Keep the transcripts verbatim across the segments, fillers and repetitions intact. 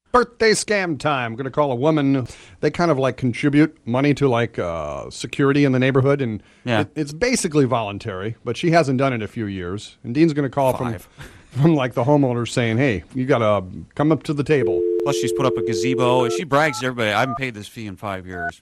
Birthday scam time. I'm going to call a woman. They kind of like contribute money to like uh, security in the neighborhood, and Yeah. it, it's basically voluntary. But she hasn't done it in a few years. And Dean's going to call from Five. from like the homeowner saying, "Hey, you got to come up to the table." Plus, she's put up a gazebo, and she brags to everybody, I haven't paid this fee in five years.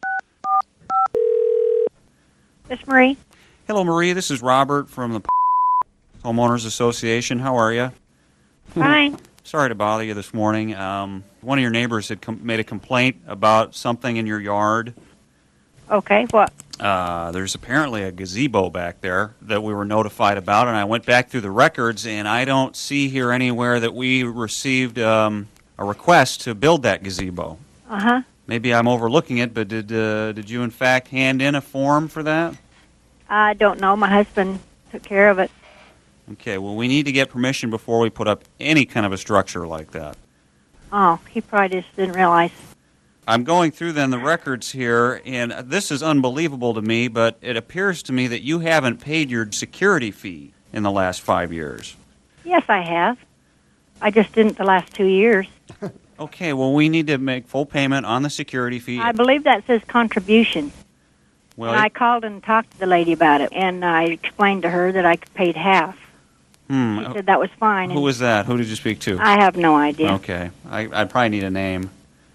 This is Marie. Hello, Marie. This is Robert from the Homeowners Association. How are you? Fine. Sorry to bother you this morning. Um, one of your neighbors had com- made a complaint about something in your yard. Okay, what? Uh, there's apparently a gazebo back there that we were notified about, and I went back through the records, and I don't see here anywhere that we received um, a request to build that gazebo. Uh-huh. Maybe I'm overlooking it, but did uh, did you in fact hand in a form for that? I don't know. My husband took care of it. Okay, well, we need to get permission before we put up any kind of a structure like that. Oh, he probably just didn't realize. I'm going through then the records here, and this is unbelievable to me, but it appears to me that you haven't paid your security fee in the last five years. Yes, I have. I just didn't the last two years. Okay, well, we need to make full payment on the security fee. I believe that says contribution. Well, And I called and talked to the lady about it, and I explained to her that I paid half. hmm, She said that was fine. who and was that? Who did you speak to? I have no idea. Okay, I, I probably need a name.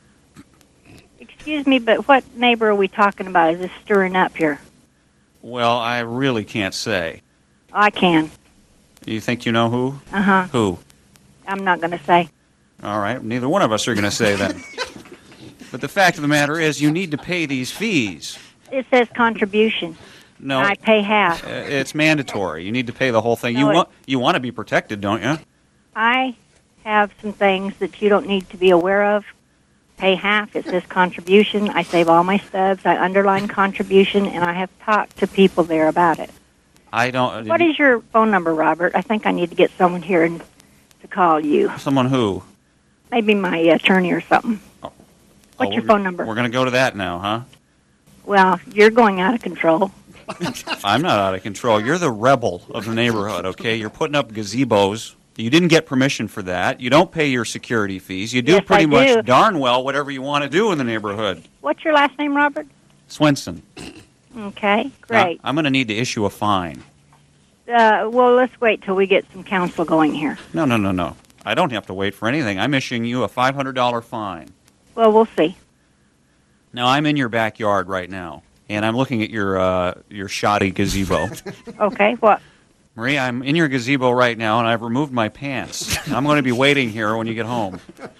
Excuse me, but what neighbor are we talking about? Is this stirring up here? Well, I really can't say. I can. You think you know who? Uh-huh. Who? I'm not going to say. All right, neither one of us are going to say that. But the fact of the matter is, you need to pay these fees. It says contribution. No, And I pay half. uh, it's mandatory. You need to pay the whole thing. No, you it- want you want to be protected, don't you? I have some things that you don't need to be aware of. Pay half. It says contribution. I save all my stubs. I underline contribution, and I have talked to people there about it. I don't. What is your phone number, Robert? I think I need to get someone here and to call you. Someone who? Maybe my attorney or something. Oh. What's Oh, your we're- phone number? We're going to go to that now, huh? Well, you're going out of control. I'm not out of control. You're the rebel of the neighborhood, okay? You're putting up gazebos. You didn't get permission for that. You don't pay your security fees. You do Yes, pretty I much do. darn well whatever you want to do in the neighborhood. What's your last name, Robert? Swenson. Okay, great. Now, I'm going to need to issue a fine. Uh, well, let's wait till we get some counsel going here. No, no, no, no. I don't have to wait for anything. I'm issuing you a five hundred dollars fine. Well, we'll see. Now, I'm in your backyard right now, and I'm looking at your uh, your shoddy gazebo. Okay, what? Marie, I'm in your gazebo right now, and I've removed my pants. I'm going to be waiting here when you get home.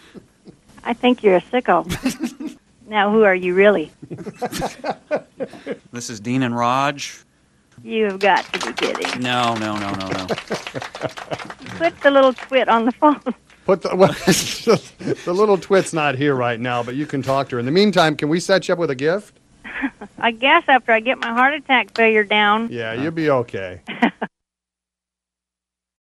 I think you're a sicko. Now, who are you really? This is Dean and Raj. You've got to be kidding. No, no, no, no, no. Put the little twit on the phone. Put the well, the little twit's not here right now, but you can talk to her. In the meantime, can we set you up with a gift? I guess after I get my heart attack failure down. Yeah, you'll be okay.